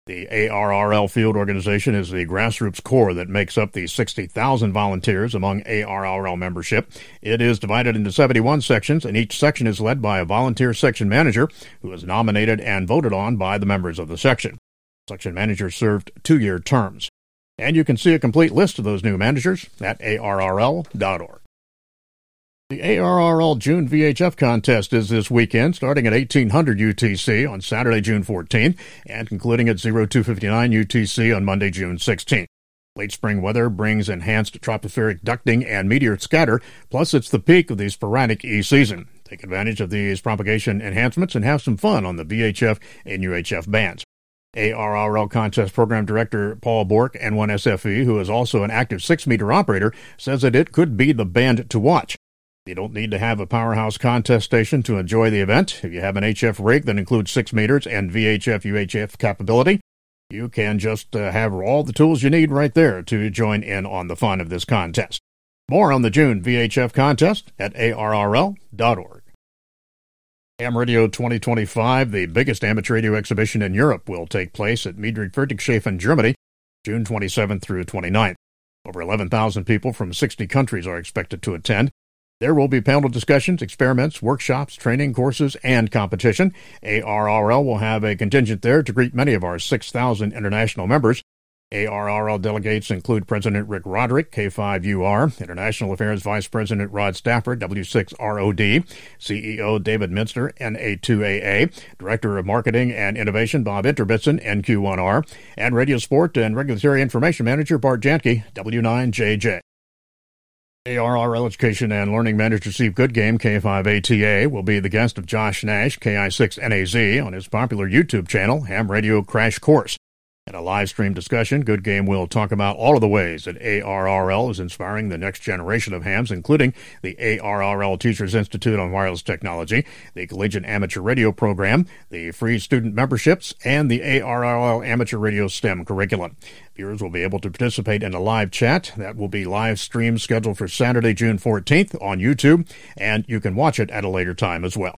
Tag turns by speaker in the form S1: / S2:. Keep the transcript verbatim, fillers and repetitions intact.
S1: The A R R L Field Organization is the grassroots core that makes up the sixty thousand volunteers among A R R L membership. It is divided into seventy-one sections, and each section is led by a volunteer section manager who is nominated and voted on by the members of the section. Section managers served two-year terms. And you can see a complete list of those new managers at A R R L dot org. The A R R L June V H F contest is this weekend, starting at eighteen hundred U T C on Saturday, June fourteenth, and concluding at oh two fifty-nine U T C on Monday, June sixteenth. Late spring weather brings enhanced tropospheric ducting and meteor scatter, plus it's the peak of the sporadic E-season. Take advantage of these propagation enhancements and have some fun on the V H F and U H F bands. A R R L Contest Program Director Paul Bork, N one S F E, who is also an active six-meter operator, says that it could be the band to watch. You don't need to have a powerhouse contest station to enjoy the event. If you have an H F rig that includes six meters and V H F U H F capability, you can just uh, have all the tools you need right there to join in on the fun of this contest. More on the June V H F contest at A R R L dot org. Ham Radio twenty twenty-five, the biggest amateur radio exhibition in Europe, will take place at Friedrichshafen, Germany, June twenty-seventh through twenty-ninth. Over eleven thousand people from sixty countries are expected to attend. There will be panel discussions, experiments, workshops, training courses, and competition. A R R L will have a contingent there to greet many of our six thousand international members. A R R L delegates include President Rick Roderick, K five U R, International Affairs Vice President Rod Stafford, W six R O D, C E O David Minster, N A two A A, Director of Marketing and Innovation Bob Interbitson, N Q one R, and Radio Sport and Regulatory Information Manager Bart Janke, W nine J J. A R R L Education and Learning Manager Steve Goodgame, K five A T A, will be the guest of Josh Nash, K I six N A Z, on his popular YouTube channel, Ham Radio Crash Course. In a live stream discussion, Goodgame will talk about all of the ways that A R R L is inspiring the next generation of hams, including the A R R L Teachers Institute on Wireless Technology, the Collegiate Amateur Radio Program, the free student memberships, and the A R R L Amateur Radio STEM curriculum. Viewers will be able to participate in a live chat. That will be live stream scheduled for Saturday, June fourteenth on YouTube, and you can watch it at a later time as well.